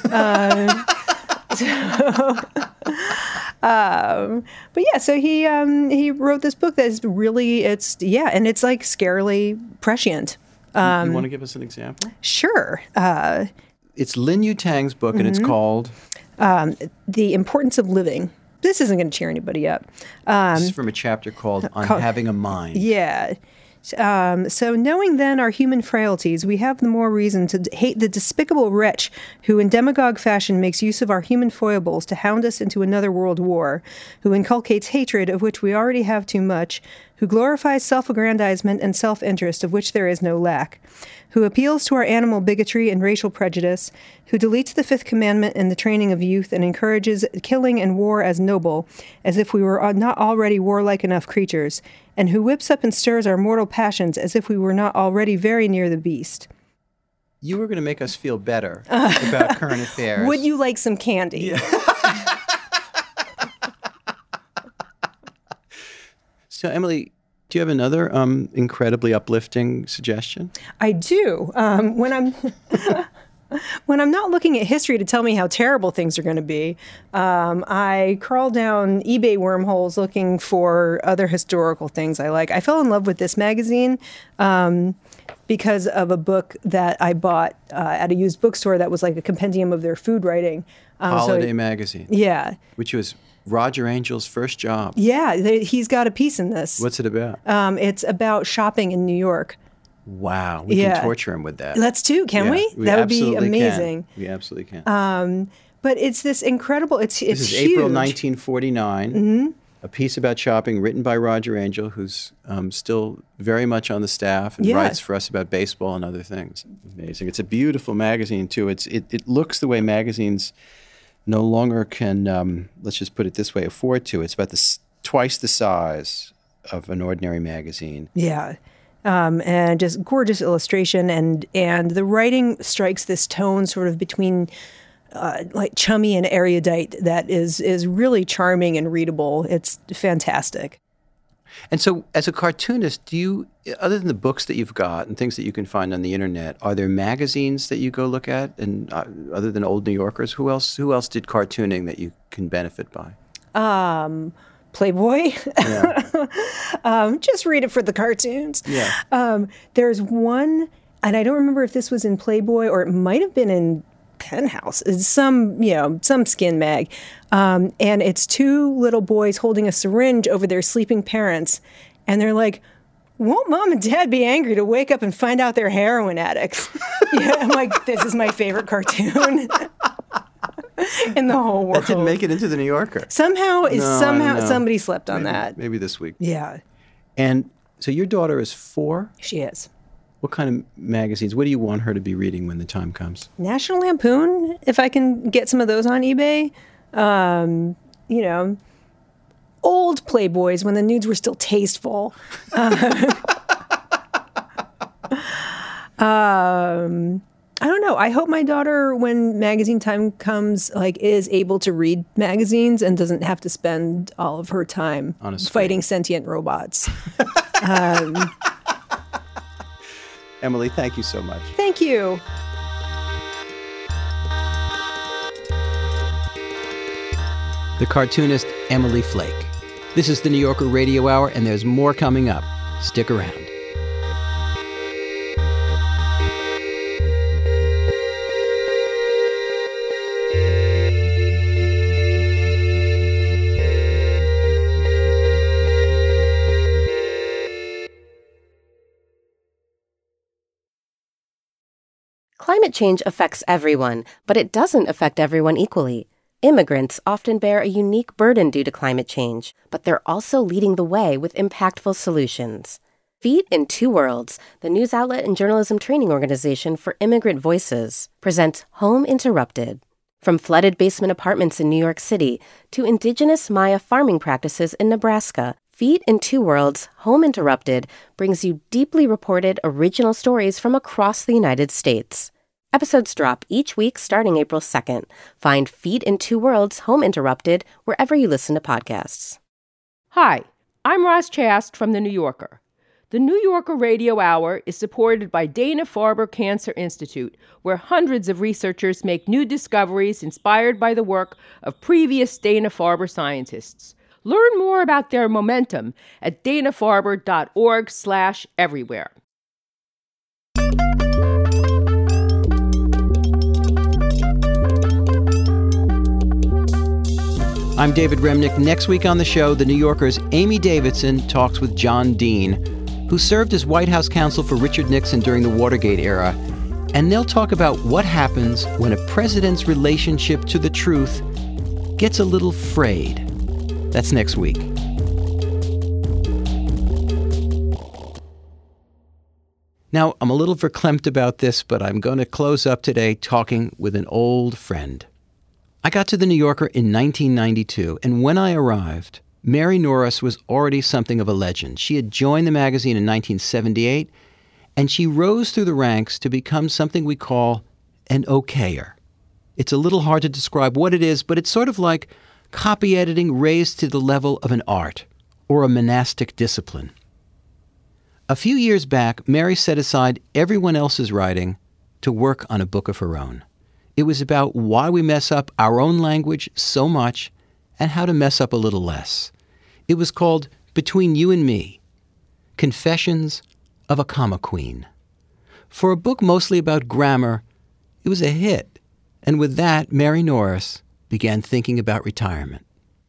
So he wrote this book that is really, and it's like scarily prescient. You want to give us an example? Sure. It's Lin Yu Tang's book, and it's called? The Importance of Living. This isn't going to cheer anybody up. This is from a chapter called On Having a Mind. Yeah. So knowing then our human frailties, we have the more reason to hate the despicable wretch who in demagogue fashion makes use of our human foibles to hound us into another world war, who inculcates hatred of which we already have too much, who glorifies self-aggrandizement and self-interest of which there is no lack, who appeals to our animal bigotry and racial prejudice, who deletes the fifth commandment in the training of youth and encourages killing and war as noble, as if we were not already warlike enough creatures, and who whips up and stirs our mortal passions as if we were not already very near the beast. You were going to make us feel better about current affairs. Would you like some candy? Yeah. So, Emily, do you have another incredibly uplifting suggestion? I do. When I'm not looking at history to tell me how terrible things are going to be, I crawl down eBay wormholes looking for other historical things I like. I fell in love with this magazine because of a book that I bought at a used bookstore that was like a compendium of their food writing. Holiday Magazine. Yeah. Which was Roger Angel's first job. Yeah, he's got a piece in this. What's it about? It's about shopping in New York. Wow, we can torture him with that. Let's do, can we? That would be amazing. We absolutely can. But it's this incredible, it's This is huge. April 1949, a piece about shopping written by Roger Angel, who's still very much on the staff and writes for us about baseball and other things. Amazing. It's a beautiful magazine, too. It looks the way magazines no longer can, let's just put it this way, afford to. It's about twice the size of an ordinary magazine. Yeah. And just gorgeous illustration, and the writing strikes this tone sort of between like chummy and erudite that is really charming and readable. It's fantastic. And so, as a cartoonist, do you, other than the books that you've got and things that you can find on the internet, are there magazines that you go look at? And other than Old New Yorkers, who else did cartooning that you can benefit by? Playboy. Yeah. Just read it for the cartoons. Yeah. There's one, and I don't remember if this was in Playboy or it might have been in Penthouse. It's some skin mag. And it's two little boys holding a syringe over their sleeping parents. And they're like, won't mom and dad be angry to wake up and find out they're heroin addicts? I'm like, this is my favorite cartoon in the whole world. That didn't make it into the New Yorker. Somehow somebody slept on that. Maybe this week. Yeah. And so your daughter is 4? She is. What kind of magazines? What do you want her to be reading when the time comes? National Lampoon, if I can get some of those on eBay. Old Playboys when the nudes were still tasteful. I don't know. I hope my daughter, when magazine time comes, is able to read magazines and doesn't have to spend all of her time fighting sentient robots. Emily, thank you so much. Thank you. The cartoonist Emily Flake. This is the New Yorker Radio Hour, and there's more coming up. Stick around. Climate change affects everyone, but it doesn't affect everyone equally. Immigrants often bear a unique burden due to climate change, but they're also leading the way with impactful solutions. Feet in Two Worlds, the news outlet and journalism training organization for immigrant voices, presents Home Interrupted. From flooded basement apartments in New York City to indigenous Maya farming practices in Nebraska, Feet in Two Worlds, Home Interrupted brings you deeply reported original stories from across the United States. Episodes drop each week starting April 2nd. Find Feet in Two Worlds, Home Interrupted wherever you listen to podcasts. Hi, I'm Roz Chast from The New Yorker. The New Yorker Radio Hour is supported by Dana-Farber Cancer Institute, where hundreds of researchers make new discoveries inspired by the work of previous Dana-Farber scientists. Learn more about their momentum at danafarber.org/everywhere. I'm David Remnick. Next week on the show, The New Yorker's Amy Davidson talks with John Dean, who served as White House counsel for Richard Nixon during the Watergate era. And they'll talk about what happens when a president's relationship to the truth gets a little frayed. That's next week. Now, I'm a little verklempt about this, but I'm going to close up today talking with an old friend. I got to The New Yorker in 1992, and when I arrived, Mary Norris was already something of a legend. She had joined the magazine in 1978, and she rose through the ranks to become something we call an okayer. It's a little hard to describe what it is, but it's sort of like copy editing raised to the level of an art or a monastic discipline. A few years back, Mary set aside everyone else's writing to work on a book of her own. It was about why we mess up our own language so much and how to mess up a little less. It was called Between You and Me, Confessions of a Comma Queen. For a book mostly about grammar, it was a hit. And with that, Mary Norris began thinking about retirement.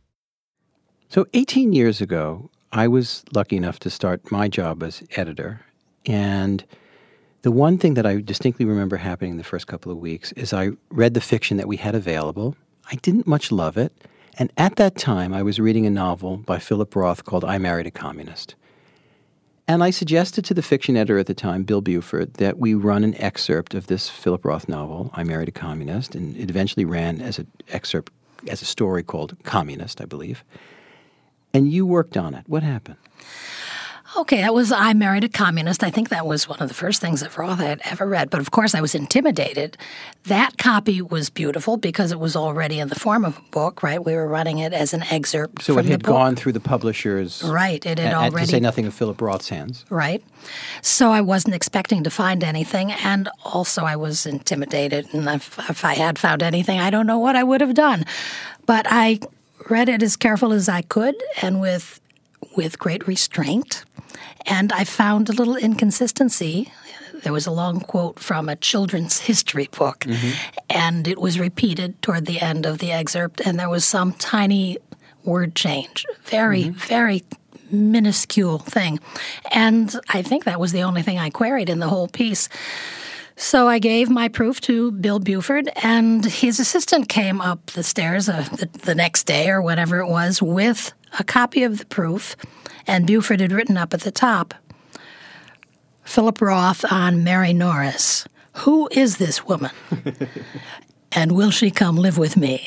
So 18 years ago, I was lucky enough to start my job as editor. And the one thing that I distinctly remember happening in the first couple of weeks is I read the fiction that we had available. I didn't much love it. And at that time, I was reading a novel by Philip Roth called I Married a Communist. And I suggested to the fiction editor at the time, Bill Buford, that we run an excerpt of this Philip Roth novel, I Married a Communist. And it eventually ran as an excerpt, as a story called Communist, I believe. And you worked on it. What happened? Okay, that was I Married a Communist. I think that was one of the first things that Roth had ever read. But of course, I was intimidated. That copy was beautiful because it was already in the form of a book, right? We were running it as an excerpt so from it had the book. Gone through the publishers. Right, it had already. To say nothing of Philip Roth's hands. Right. So I wasn't expecting to find anything, and also I was intimidated. And if I had found anything, I don't know what I would have done. But I read it as careful as I could and with great restraint. And I found a little inconsistency. There was a long quote from a children's history book, and it was repeated toward the end of the excerpt, and there was some tiny word change, very minuscule thing. And I think that was the only thing I queried in the whole piece. So I gave my proof to Bill Buford, and his assistant came up the stairs the next day or whatever it was with a copy of the proof, and Buford had written up at the top, Philip Roth on Mary Norris. Who is this woman? And will she come live with me?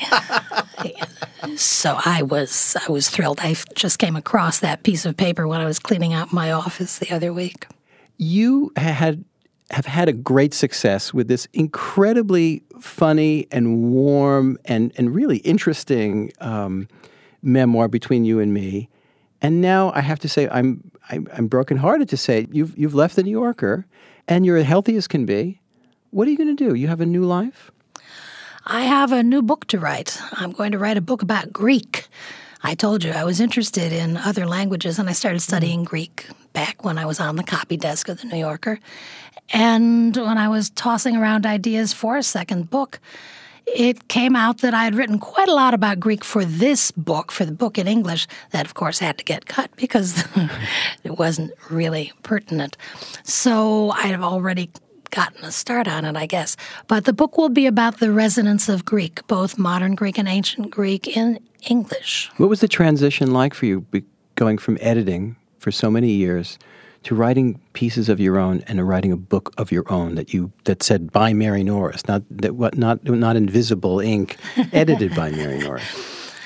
So I was thrilled. I just came across that piece of paper when I was cleaning out my office the other week. You have had a great success with this incredibly funny and warm and really interesting memoir, Between You and Me. And now I have to say I'm brokenhearted to say you've left The New Yorker and you're as healthy as can be. What are you going to do? You have a new life? I have a new book to write. I'm going to write a book about Greek. I told you I was interested in other languages, and I started studying Greek back when I was on the copy desk of The New Yorker. And when I was tossing around ideas for a second book, it came out that I had written quite a lot about Greek for this book, for the book in English, that of course had to get cut because it wasn't really pertinent. So I have already gotten a start on it, I guess. But the book will be about the resonance of Greek, both modern Greek and ancient Greek in English. What was the transition like for you, going from editing for so many years to writing pieces of your own and writing a book of your own that said by Mary Norris, not invisible ink, edited by Mary Norris?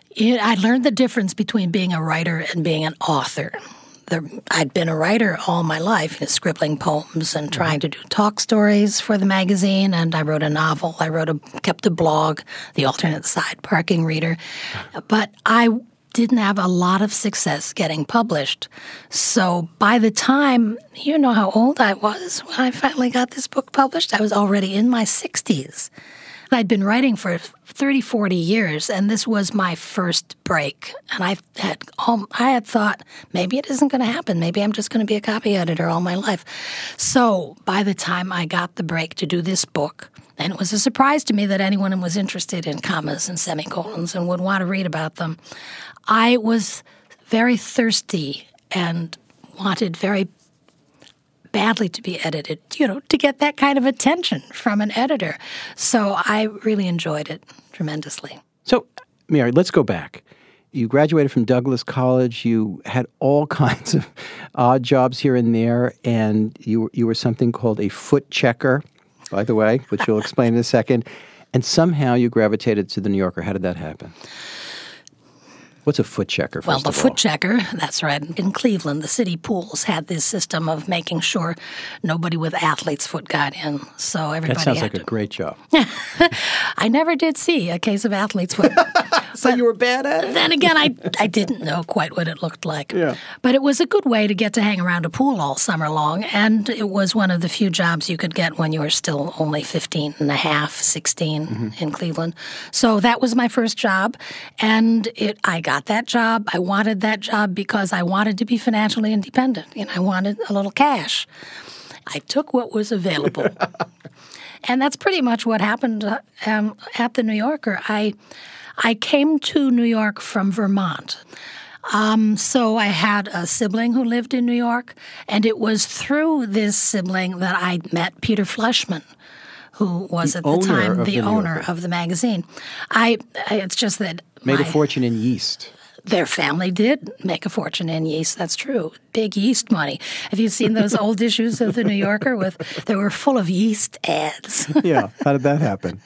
I learned the difference between being a writer and being an author. I'd been a writer all my life, scribbling poems and trying to do talk stories for the magazine, and I wrote a novel. I kept a blog, The Alternate Side, Parking Reader. But I didn't have a lot of success getting published. So by the time, you know how old I was when I finally got this book published, I was already in my 60s. I'd been writing for 30, 40 years, and this was my first break. And I had thought, maybe it isn't going to happen. Maybe I'm just going to be a copy editor all my life. So by the time I got the break to do this book, and it was a surprise to me that anyone was interested in commas and semicolons and would want to read about them, I was very thirsty and wanted very badly to be edited, to get that kind of attention from an editor. So I really enjoyed it tremendously. So, Mary, let's go back. You graduated from Douglas College. You had all kinds of odd jobs here and there, and you were something called a foot checker, by the way, which you'll explain in a second. And somehow you gravitated to the New Yorker. How did that happen? What's a foot checker, Well, the foot checker, that's right. In Cleveland, the city pools had this system of making sure nobody with athlete's foot got in. So everybody That sounds like a great job. I never did see a case of athlete's foot. So you were bad at it? Then again, I didn't know quite what it looked like. Yeah. But it was a good way to get to hang around a pool all summer long, and it was one of the few jobs you could get when you were still only 15 and a half, 16 in Cleveland. So that was my first job, and I got that job. I wanted that job because I wanted to be financially independent. I wanted a little cash. I took what was available. And that's pretty much what happened at the New Yorker. I came to New York from Vermont. So I had a sibling who lived in New York, and it was through this sibling that I met Peter Fleischman, who was at the time the owner of the magazine. It's just that made a fortune in yeast. Their family did make a fortune in yeast. That's true. Big yeast money. Have you seen those old issues of the New Yorker they were full of yeast ads? Yeah. How did that happen?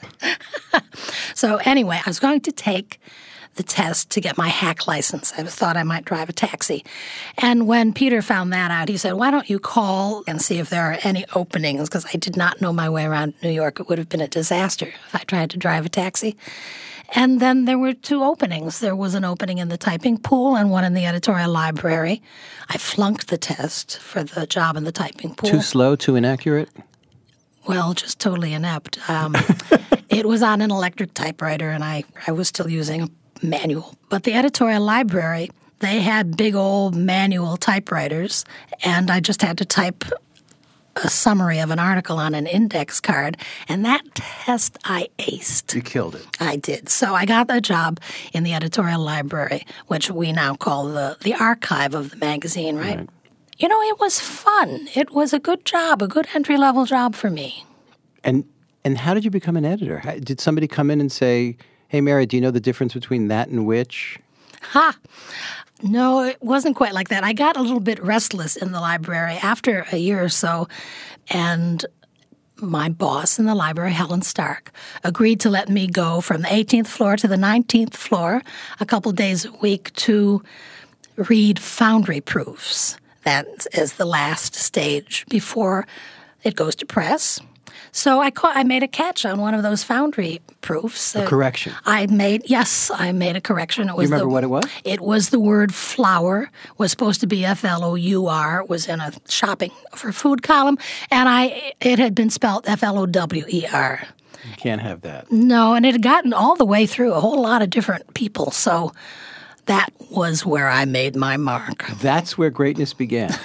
So anyway, I was going to take the test to get my hack license. I thought I might drive a taxi. And when Peter found that out, he said, why don't you call and see if there are any openings? Because I did not know my way around New York. It would have been a disaster if I tried to drive a taxi. And then there were two openings. There was an opening in the typing pool and one in the editorial library. I flunked the test for the job in the typing pool. Too slow, too inaccurate? Well, just totally inept. It was on an electric typewriter, and I was still using a manual. But the editorial library, they had big old manual typewriters, and I just had to type a summary of an article on an index card, and that test I aced. You killed it. I did. So I got a job in the editorial library, which we now call the archive of the magazine, right? It was fun. It was a good job, a good entry-level job for me. And how did you become an editor? Did somebody come in and say, hey, Mary, do you know the difference between that and which? Ha! No, it wasn't quite like that. I got a little bit restless in the library after a year or so, and my boss in the library, Helen Stark, agreed to let me go from the 18th floor to the 19th floor a couple days a week to read foundry proofs. That is the last stage before it goes to press. So I made a catch on one of those foundry proofs. A correction. I made a correction. It was you remember what it was? It was the word flour, was supposed to be F-L-O-U-R, was in a shopping for food column, and it had been spelled F-L-O-W-E-R. You can't have that. No, and it had gotten all the way through a whole lot of different people, so that was where I made my mark. That's where greatness began.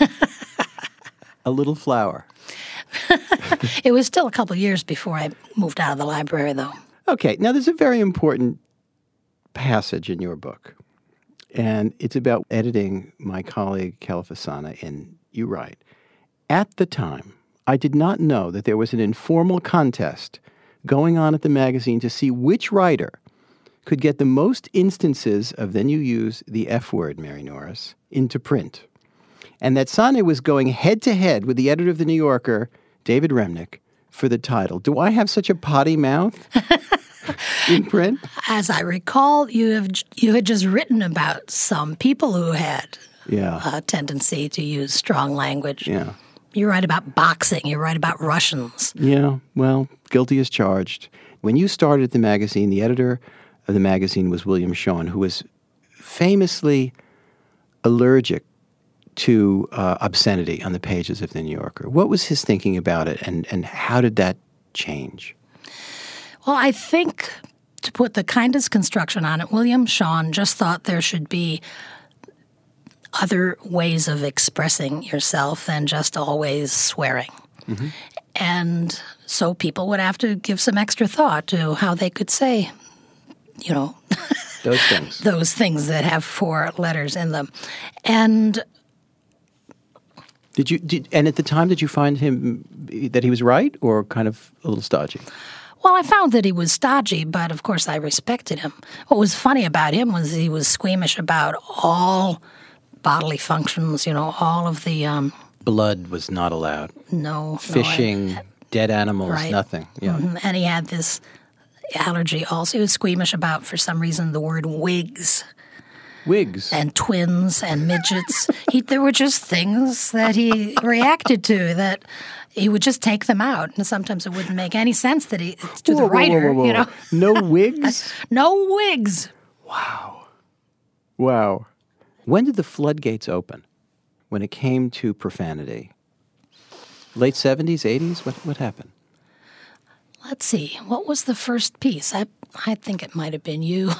A little flour. It was still a couple of years before I moved out of the library, though. Okay, now there's a very important passage in your book, and it's about editing my colleague Califasana, and you write, at the time, I did not know that there was an informal contest going on at the magazine to see which writer could get the most instances of, then you use the F word, Mary Norris, into print. And that Sana was going head-to-head with the editor of The New Yorker, David Remnick, for the title. Do I have such a potty mouth? in print? As I recall, you had just written about some people who had a tendency to use strong language. Yeah. You write about boxing. You write about Russians. Yeah, well, guilty as charged. When you started the magazine, the editor of the magazine was William Shawn, who was famously allergic to obscenity on the pages of The New Yorker. What was his thinking about it, and how did that change? Well, I think, to put the kindest construction on it, William Shawn just thought there should be other ways of expressing yourself than just always swearing. Mm-hmm. And so people would have to give some extra thought to how they could say, those things. Those things that have 4 letters in them. And and at the time, did you find him that he was right or kind of a little stodgy? Well, I found that he was stodgy, but of course I respected him. What was funny about him was he was squeamish about all bodily functions, all of the... Blood was not allowed. No. Fishing, dead animals, right. Nothing. Yeah. Mm-hmm. And he had this allergy also. He was squeamish about, for some reason, the word wigs. Wigs. And twins and midgets. There were just things that he reacted to that he would just take them out. And sometimes it wouldn't make any sense that to the writer, whoa. No wigs? No wigs. Wow. When did the floodgates open when it came to profanity? Late 70s, 80s? What happened? Let's see. What was the first piece? I think it might have been you.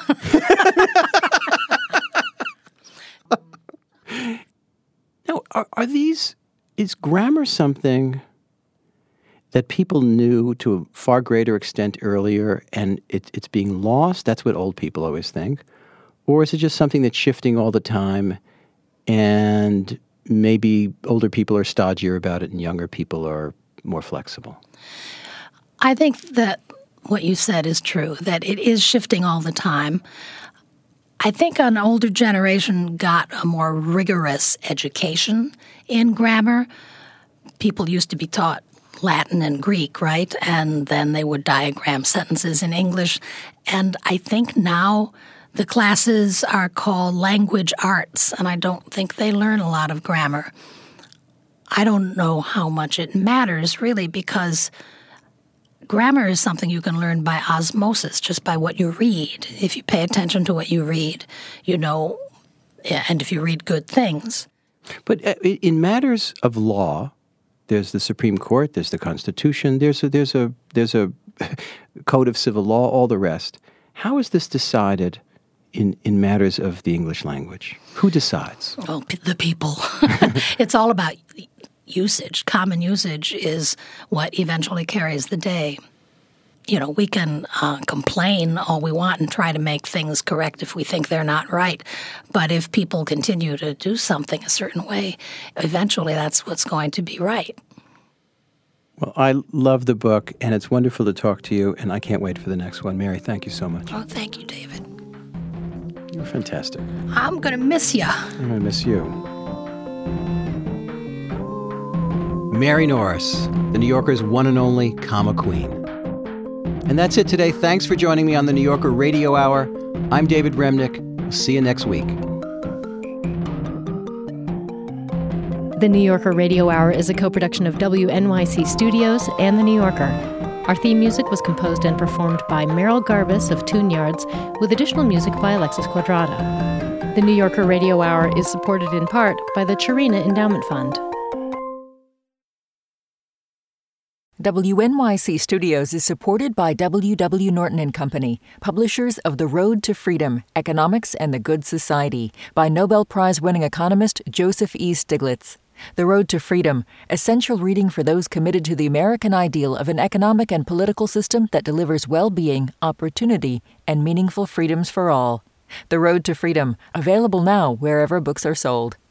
Now, is grammar something that people knew to a far greater extent earlier and it's being lost? That's what old people always think. Or is it just something that's shifting all the time and maybe older people are stodgier about it and younger people are more flexible? I think that what you said is true, that it is shifting all the time. I think an older generation got a more rigorous education in grammar. People used to be taught Latin and Greek, right? And then they would diagram sentences in English. And I think now the classes are called language arts, and I don't think they learn a lot of grammar. I don't know how much it matters, really, because grammar is something you can learn by osmosis, just by what you read. If you pay attention to what you read, and if you read good things. But in matters of law, there's the Supreme Court, there's the Constitution, there's a code of civil law, all the rest. How is this decided in matters of the English language? Who decides? Well, the people. It's all about usage. Common usage is what eventually carries the day. We can complain all we want and try to make things correct if we think they're not right. But if people continue to do something a certain way, eventually that's what's going to be right. Well, I love the book, and it's wonderful to talk to you, and I can't wait for the next one. Mary, thank you so much. Oh, thank you, David. You're fantastic. I'm going to miss you. I'm going to miss you. Mary Norris, The New Yorker's one and only comma queen. And that's it today. Thanks for joining me on the New Yorker Radio Hour. I'm David Remnick. We'll see you next week. The New Yorker Radio Hour is a co-production of WNYC Studios and The New Yorker. Our theme music was composed and performed by Merrill Garbus of Tune Yards, with additional music by Alexis Quadrata. The New Yorker Radio Hour is supported in part by the Chirina Endowment Fund. WNYC Studios is supported by W.W. Norton & Company, publishers of The Road to Freedom, Economics and the Good Society, by Nobel Prize-winning economist Joseph E. Stiglitz. The Road to Freedom, essential reading for those committed to the American ideal of an economic and political system that delivers well-being, opportunity, and meaningful freedoms for all. The Road to Freedom, available now wherever books are sold.